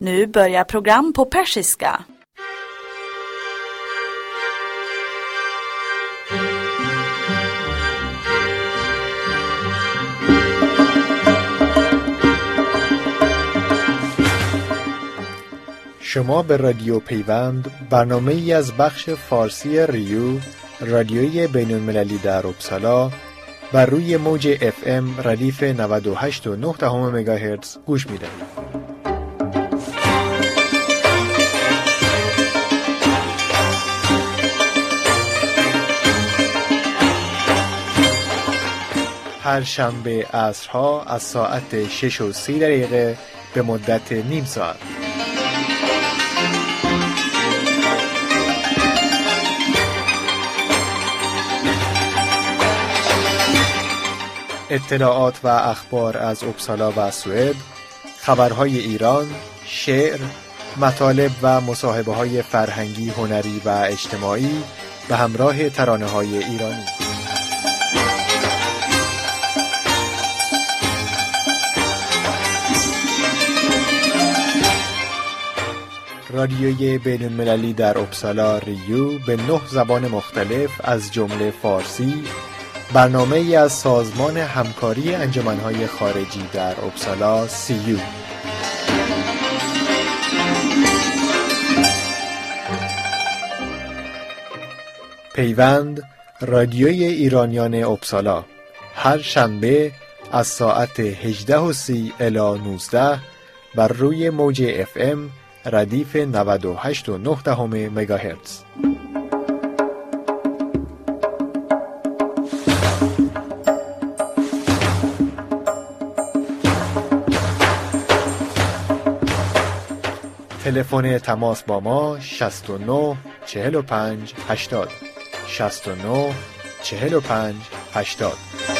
Nu börjar program på persiska. شما به رادیو پیوند برنامه‌ای از بخش فارسی ریو رادیوی بین‌المللی در اپسالا و روی موج FM ردیف 98.9 مگاهرتز گوش می‌دهید. هر شنبه عصرها از ساعت 6:30 به مدت نیم ساعت. اطلاعات و اخبار از اپسالا و سوئد، خبرهای ایران، شعر، مطالب و مصاحبه‌های فرهنگی، هنری و اجتماعی به همراه ترانه‌های ایرانی. رادیوی بین‌المللی در اپسالا ریو به 9 زبان مختلف از جمله فارسی، برنامه‌ای از سازمان همکاری انجمن‌های خارجی در اپسالا CU. پیوند رادیوی ایرانیان اپسالا هر شنبه از ساعت 18:30 الی 19 بر روی موج FM ردیف 98.9 مگاهرتز. تلفن تماس با ما 69 45 80 69 45 80.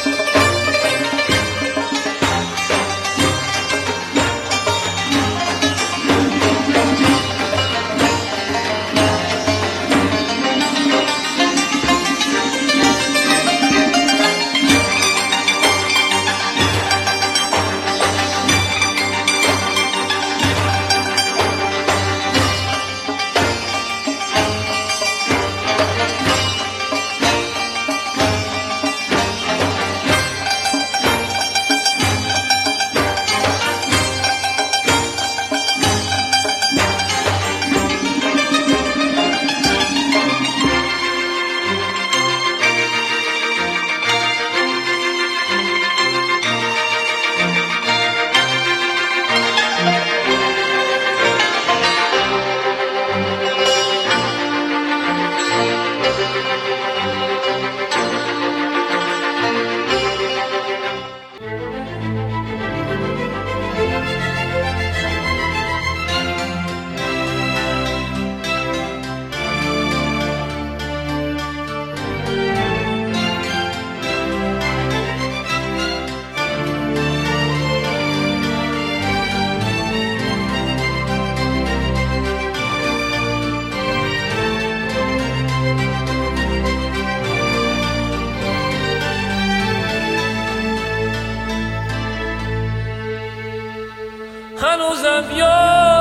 هنوزم یار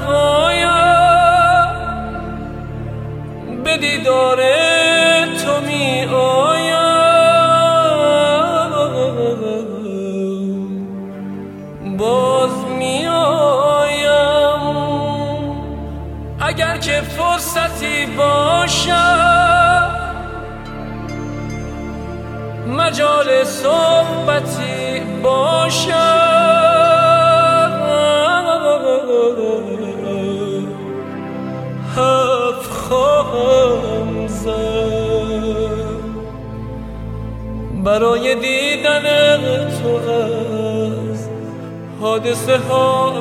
تنهایم، به دیدار تو می آیم، باز می آیم. اگر که فرصتی باشد، مجال صحبتی باشد، حرف خواهم زد. برای دیدن تو از حادثه ها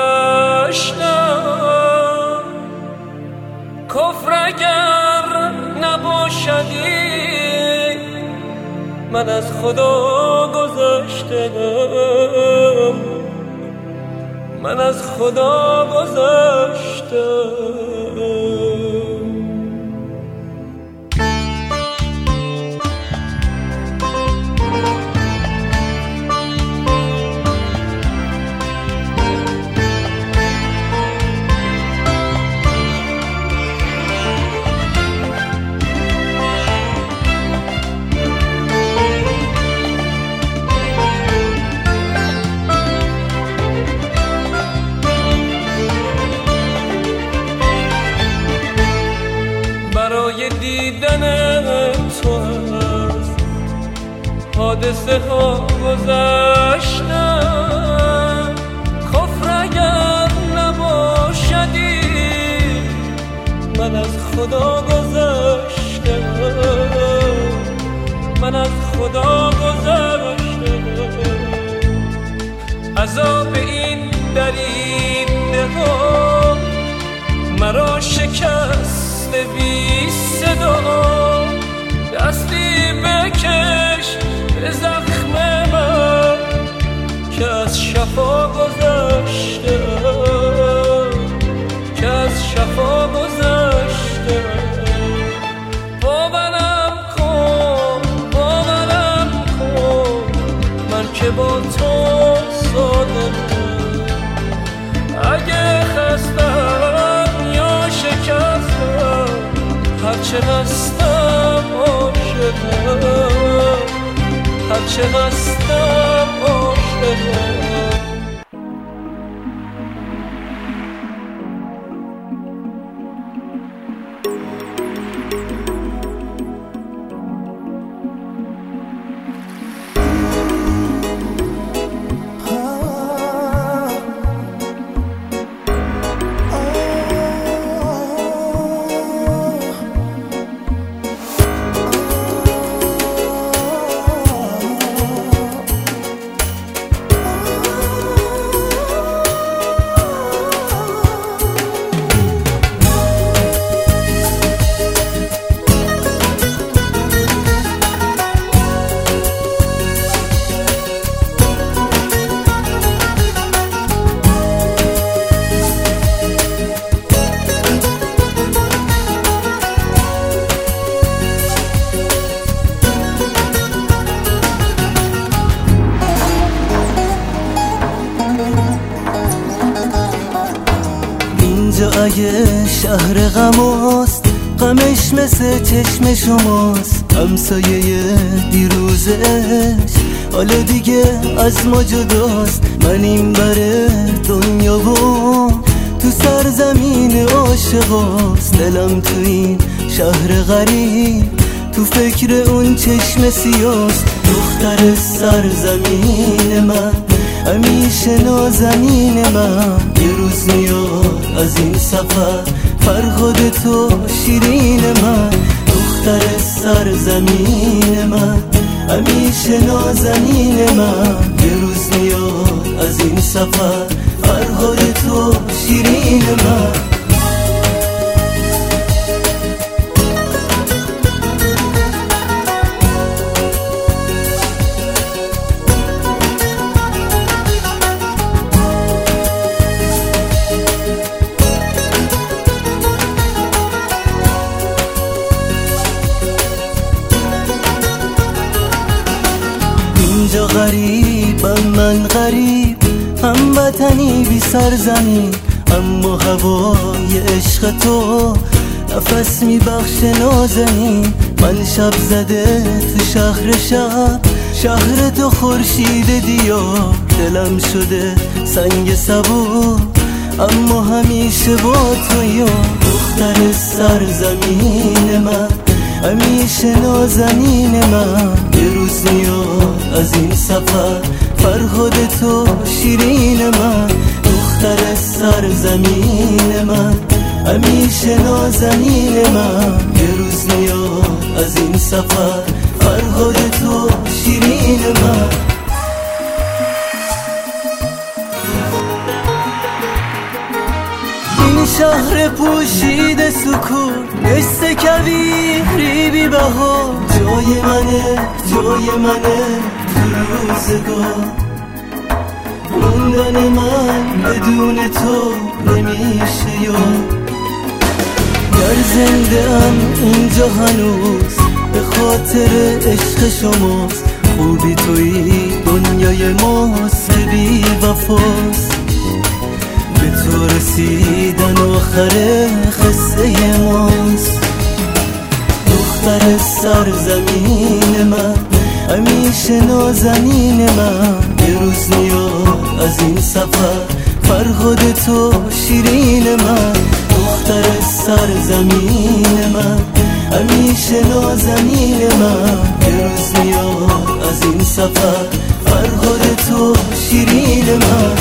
گذشتم، کفر اگر نباشدی من از خدا گذشتم، من از خدا گذشتم. حادثه ها گذشتم. کفر اگر نباشدی من از خدا گذشتم، من از خدا گذشتم. عذاب این دریده ها مرا شکست بی صدا. دستی بکش به زخم من که از شفا گذشتم، که از شفا گذشتم. باورم کن، باورم کن من که با تو صادقم. اگه خستم یا شکستم هرچه هستم عاشقم، هرچه هستم عاشقم. اگه شهر غماست غمش مثل چشم شماست، همسایه دیروزش حالا دیگه از ما جداست. من این بره دنیا و تو سرزمین عاشقاست. دلم تو این شهر غریب تو فکر اون چشم سیاست. دختر سرزمین من همیشه نازنین من، یه روز میاد از این سفر فرهاد تو شیرین من. دختر سرزمین من همیشه نازنین من، یه روز میاد از این سفر فرهاد تو شیرین من. اینجا غریبم من غریب، هموطنی بی سرزمین، اما هوای عشق تو نفس میبخش نازنین. من شب زده تو شهر شب، شهر تو خورشید دیار. دلم شده سنگ سبو اما همیشه با تو یار. دختر سرزمین من همیشه نازنین من، یه روز میاد از این سفر فرهاد تو شیرین من. دختر سرزمین من همیشه نازنین من، یه روز میاد از این سفر فرهاد تو شیرین من. این شهر پوشیده سکون مثل کویری بی بها، جای منه جای منه تو روزگار. موندن من بدون تو نمیشه یاد. گر زنده ام اینجا هنوز به خاطر عشق شماست. خوبی توی دنیای ماست که بی وفاست. به تو رسیدن آخر قصه ماست. دختر سرزمین من همیشه نازنین من، یه روز میاد از این سفر فرهاد تو شیرین من. دختر سرزمین من همیشه نازنین من، یه روز میاد از این سفر، فرهاد تو شیرین من.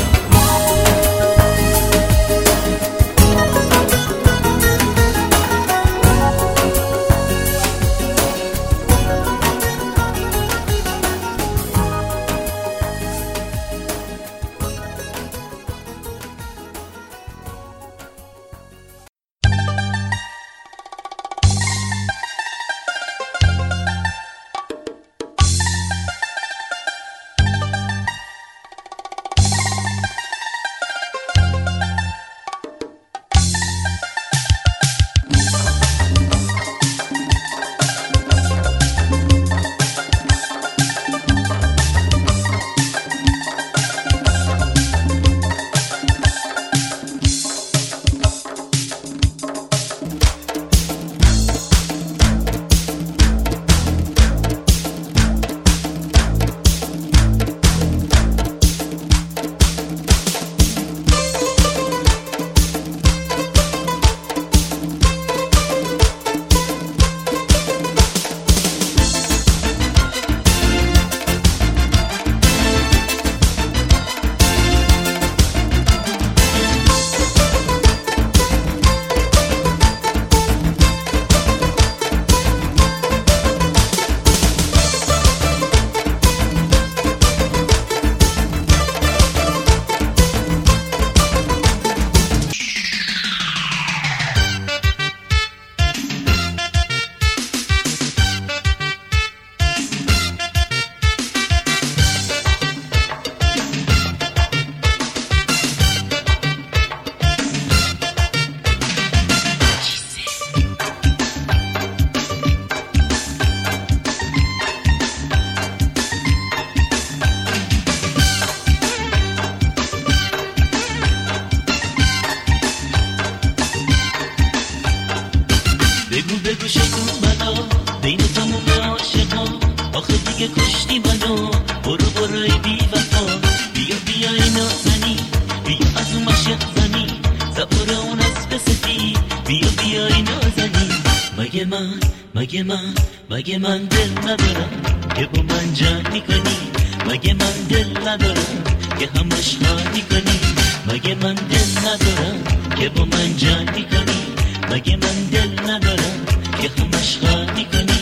مگه من دل ندارم که با من جنگ کنی؟ مگه من دل ندارم که همش خواهی کنی؟ مگه من دل ندارم که با من جنگ کنی؟ مگه من دل ندارم که همش خواهی کنی؟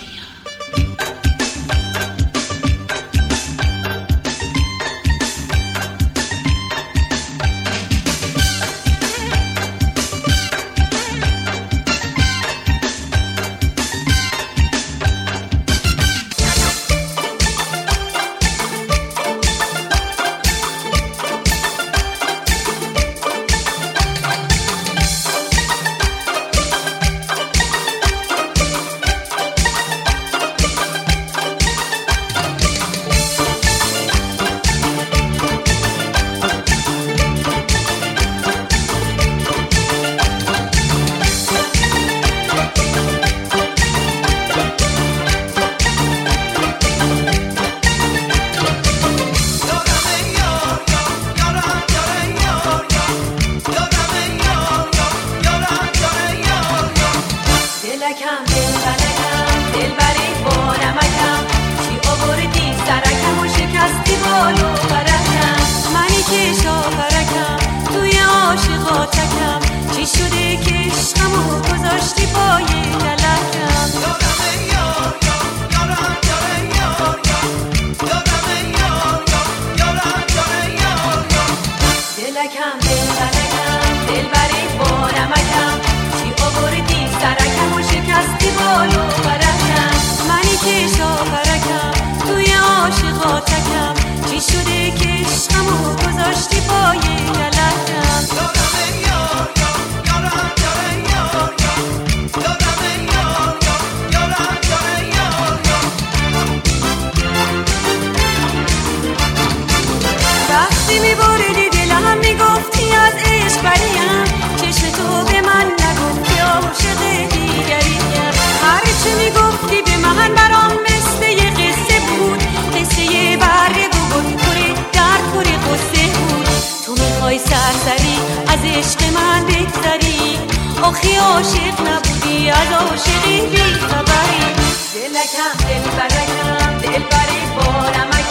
آخی عاشق نبودی از عاشقی بی خبری. دلکم دل برکم دل بری بارم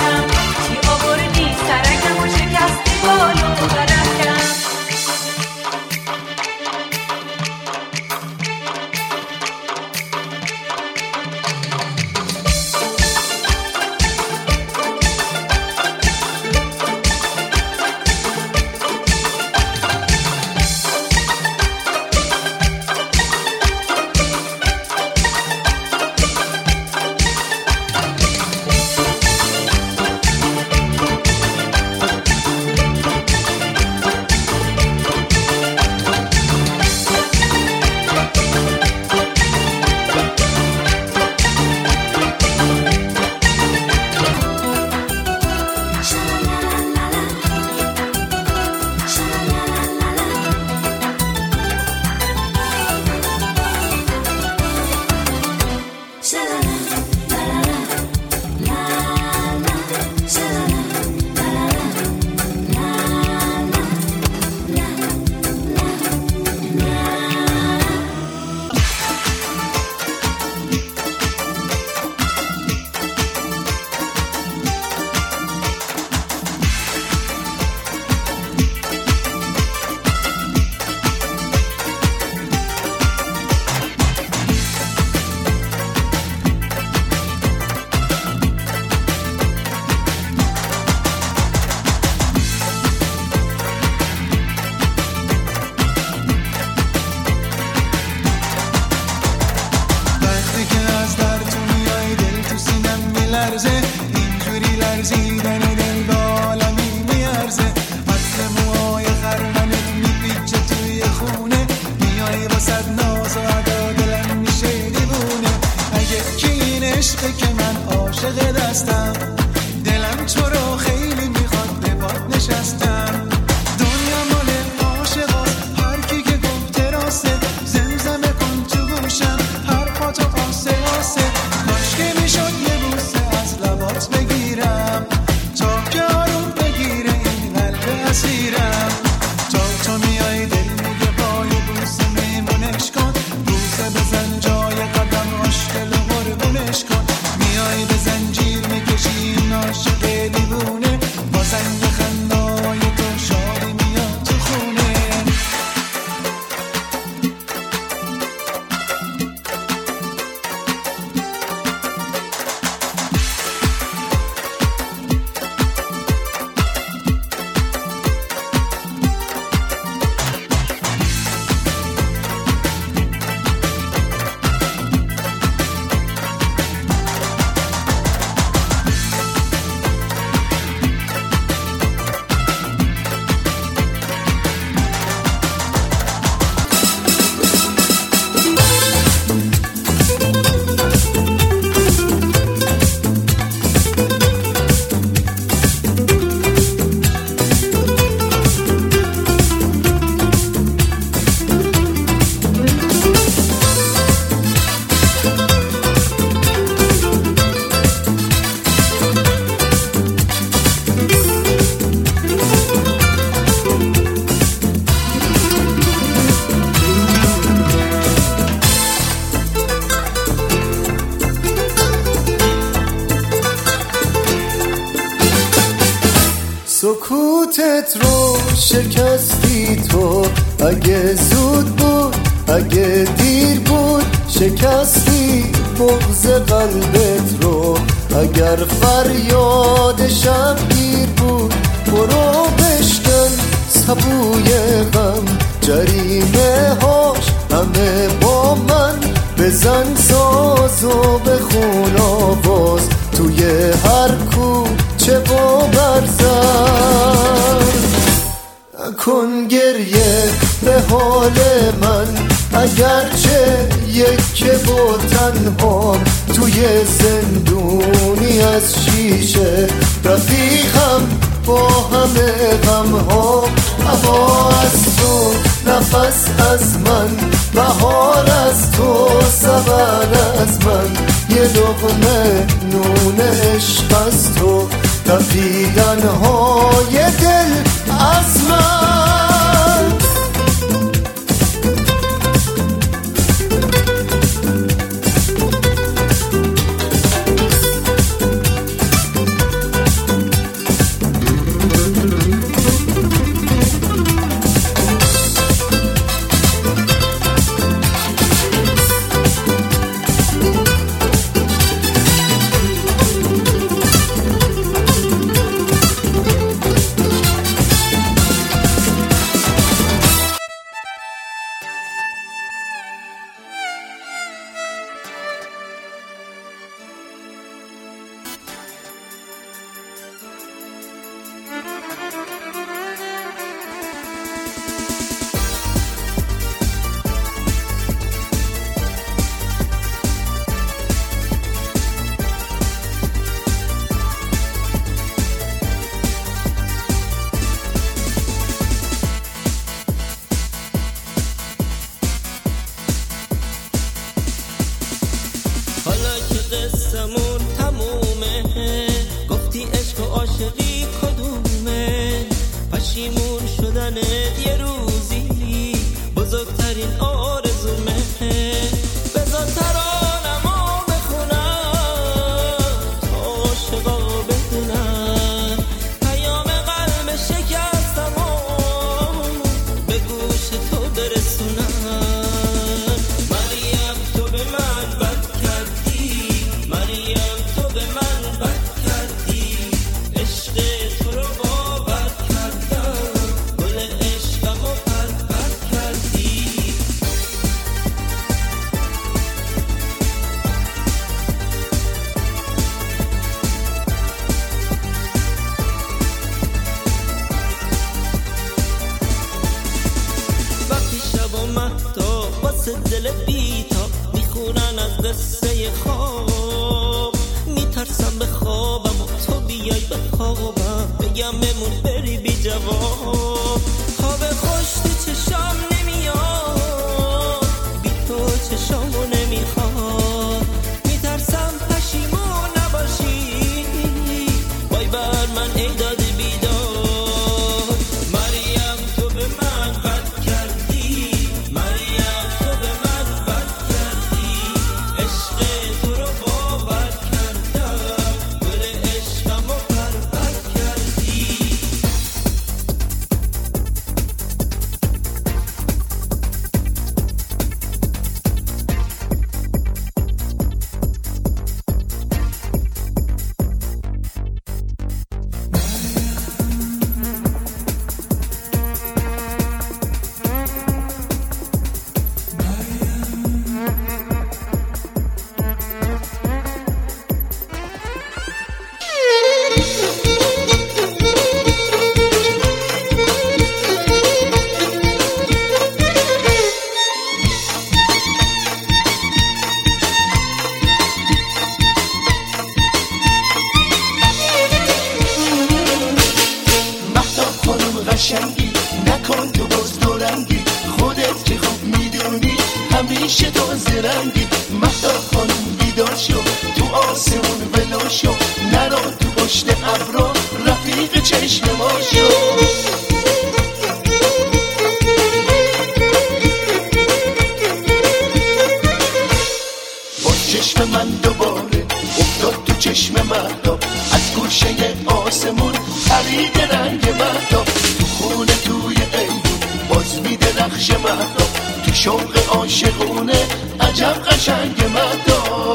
ترکم و شکستی بالو ترکم. سکوتت رو شکستی تو، اگه زود بود اگه دیر بود، شکستی بغض قلبت رو. اگر فریاد شبگیر بود برو بشکن سبوی غم، جریمه هاش همه با من، بزن ساز و بخون آواز توی هر کوچه و برزن. کن گریه به حال من اگرچه یکه و تنها توی زندونی از شیشه، رفیقم با همه غمها. هوا از تو، نفس از من، بهار از تو، سبن از من، یه لقمه نون عشق از تو، تپیدن‌های دل از من. مهتا واسه دل بیتا میخونن از قصه خواب. میترسم به خوابم و تو بیای به خوابم بگم بمون بری بی جواب. خواب خوش تو چشام نمیاد بی تو چشامو نمیخواد. میترسم پشیمون نباشی وای بر من ای داد بیداد. مریم تو به من بد کردی، مریم تو به من بد کردی. عشق تو رو باور کردم گل عشقمو پرپر کردی. قشنگی نکن تو باز دورنگی، خودت که خوب میدونی همیشه تو زرنگی. مهتاب خانم بیدار شو تو آسمون ولو شو، نرو تو پشت ابرا رفیق چشم ما شو. با چشم من دوباره افتاد تو چشم مهتاب، از گوشه آسمون پرید رنگ مهتاب. تو خونه توی ایدون باز میده نقش مهتاب، تو شوق عاشقونه عجب قشنگ مهتاب.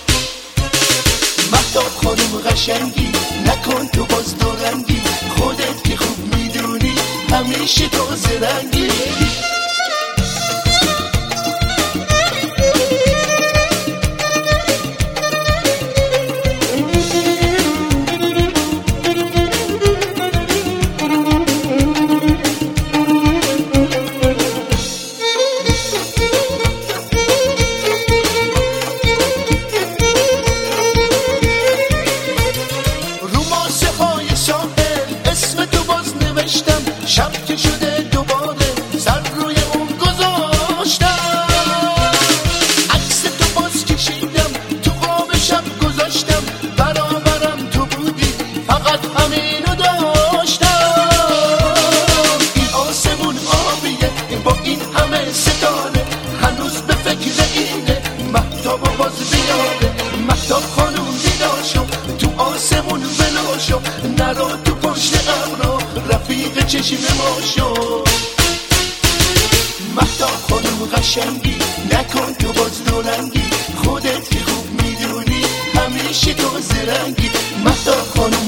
مهتاب خانم قشنگی نکن تو باز دورنگی، خودت که خوب میدونی همیشه تو زرنگی. شب که شده دوباره سر روی اون گذاشتم، عکس تو باز کشیدم تو خواب شب گذاشتم، برابرم تو بودی فقط همینو داشتم. این آسمون آبیه با این همه ستاره، هنوز به فکر اینه مهتابو باز بیاره. مهتاب خانوم بیدار شو تو آسمون ولو شو، نرو تو پشت ابرا رفیق چشم ما شو. مهتاب خانم قشنگی نکن تو باز دورنگی، خودت که خوب میدونی همیشه تو زرنگی. مهتاب خانم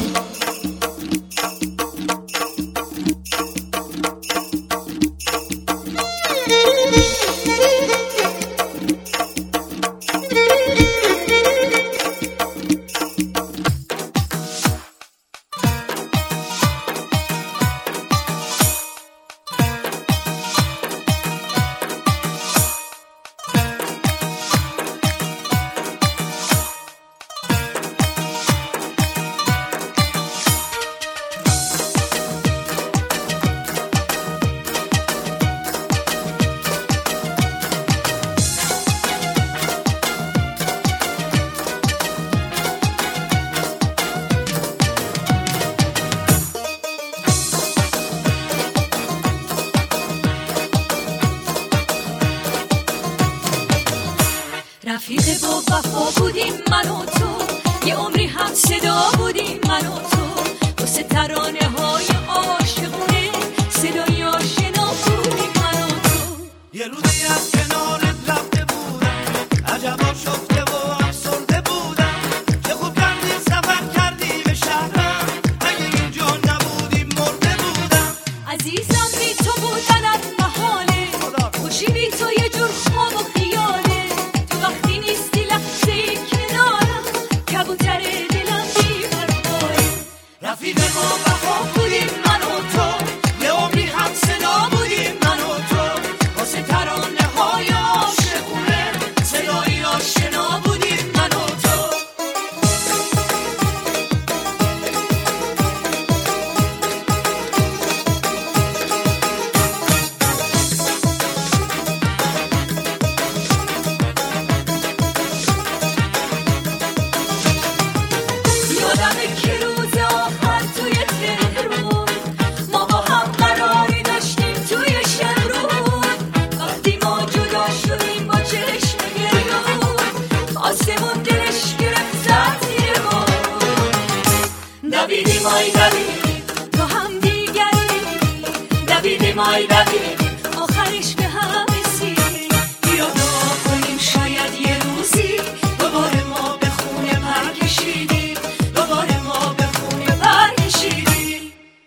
رفیق با وفا بودیم من و تو، یه عمری هم صدا بودیم من و تو، واسه ترانه های عاشقونه صدای آشنا بودیم من و تو. یه روزی از کنارت رفته بودم، عجبا شفته و افسرده بودم، چه خوب کردی سفر کردی به شهرم، اگه اینجا نبودیم مرده بودم. عزیزم بی تو بودن از محاله، خوشی بی تو یه جور خواب و خیاله، تو وقتی نیستی لحظه کنارم کبوتر دلم بی پرواه. رفیق ما وفا بودیم من و تو، یه عمری هم صدا بودیم من و تو، واسه ترانه مای دویدیم تو هم دیگری دویدیم مای دویدیم آخرش به هم رسیدیم بیا دعا کنیم شاید یه روزی دوباره ما به خونه پر کشیدیم دوباره ما به خونه پر کشیدیم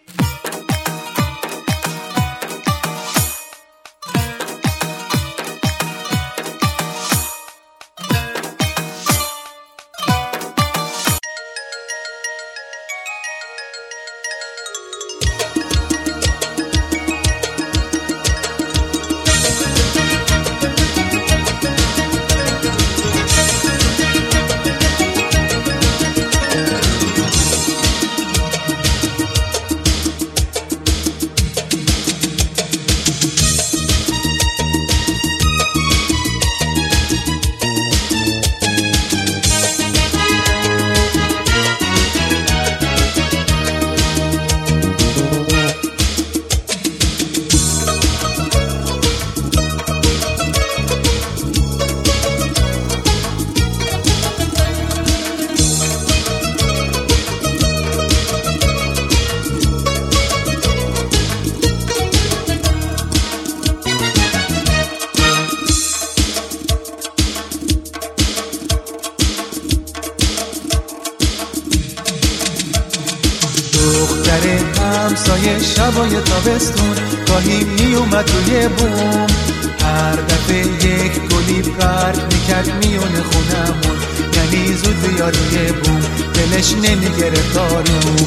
همسایه شبای تابستون گاهی می اومد روی بوم هر دفعه یک گلی پرد میکرد میونه خونمون یعنی زود بیا روی بوم دلش نمیگرفت آروم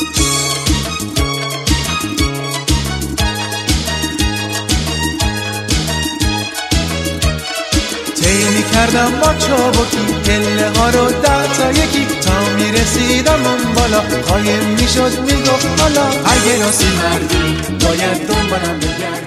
طی میکردم با چابکی پله ها رو 10 تا یکی تا میرسیدم اون بالا قایم میشد میگفت حالا اگه راستی مردی باید دنبالم بگرد